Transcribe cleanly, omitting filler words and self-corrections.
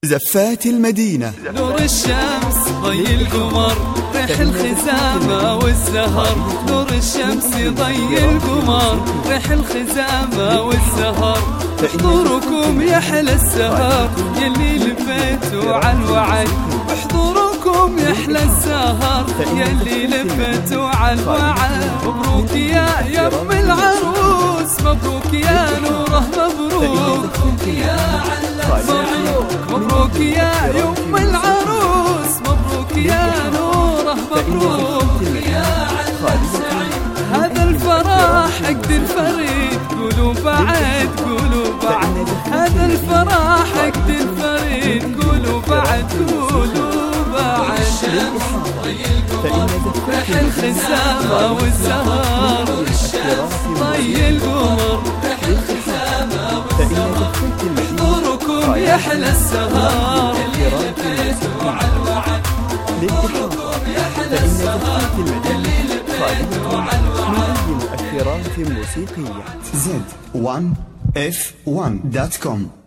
زفات المدينة، نور الشمس ضي القمر، ريح الخزامة والزهر. نور الشمس ضي القمر، ريح الخزامة والزهر. احضركم يحلى السهر يلي لفيتوا عالوعد. احضركم يحلى السهر يلي لفيتوا عالوعد. مبروك يا ام العروس، مبروك يا نوره، مبروك يا مبروك يا يم العروس، مبروك يا نوره، مبروك يا هذا الفرح عقد الفريد. قولوا بعد، قولوا بعد، هذا الفرح عقد الفريد. قولوا بعد، قولوا بعد. ريح الخزامة والزهر، ضي القمر، ريح الخزامة والزهر. احضركم يحلى السهر اللي لبيتوا عالوعد. احضركم يحلى السهر اللي لبيتوا عالوعد. مؤثرات موسيقية Z1F1.com